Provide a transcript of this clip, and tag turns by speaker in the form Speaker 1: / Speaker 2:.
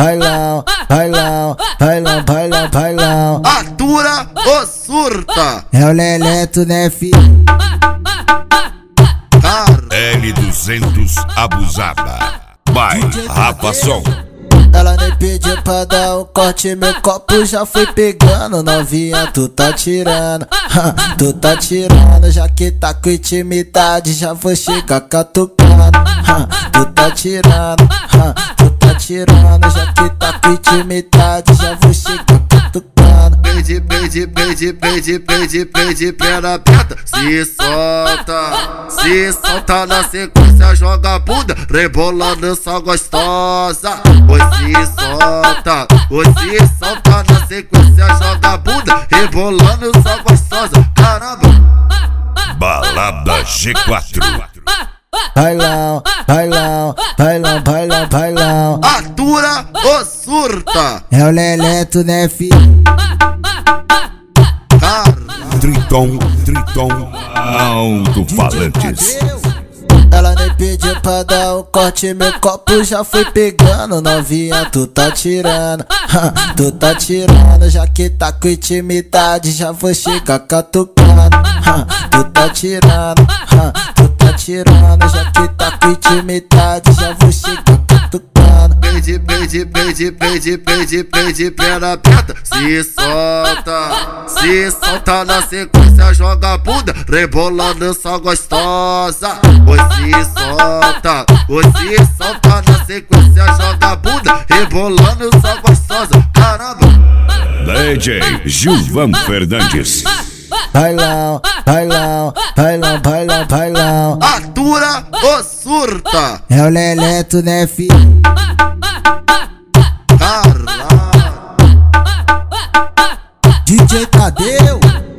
Speaker 1: bailão, bailão, bailão, bailão, bailão.
Speaker 2: Atura ou surta?
Speaker 1: É o Leleto, né, filho?
Speaker 3: L200 abusada. Vai, Rafa Som.
Speaker 1: Ela nem pediu pra dar um corte, meu copo já foi pegando. Novinha, tu tá tirando, tu tá tirando. Já que tá com intimidade, já vou chegar catucando. Tu tá tirando, tu tá tirando. Já que tá com intimidade, já vou chegar catucando.
Speaker 2: Pede, pede, pede, pede, pede, pede, perna aberta. Se solta na sequência, joga a bunda, rebolando essa gostosa. Oi, se solta na sequência, joga a bunda, rebolando essa gostosa. Caramba!
Speaker 3: Balada G4.
Speaker 1: Bailão, bailão, bailão, bailão, bailão.
Speaker 2: Atura ou surta?
Speaker 1: É o Leleto, né, filho?
Speaker 3: Triton Alto-Falantes.
Speaker 1: Ela nem pediu pra dar um corte, meu copo já foi pegando. Novinha, tu tá tirando, tu tá tirando. Já que tá com intimidade, já vou chegar catucando. Tu tá tirando, tu tá tirando. Já que tá com intimidade, já vou chegar catucando.
Speaker 2: Pede, pede, pede, pede, pede, pede, perna aberta. Se solta na sequência, joga a bunda, rebolando essa gostosa. Oi, se solta na sequência, joga a bunda, rebolando essa gostosa. Caramba!
Speaker 3: DJ Gilvan Fernandes.
Speaker 1: Bailão, bailão, bailão, bailão, bailão.
Speaker 2: Atura ou surta?
Speaker 1: É o Leleto, né, filho?
Speaker 2: Caralho!
Speaker 1: DJ Tadeu.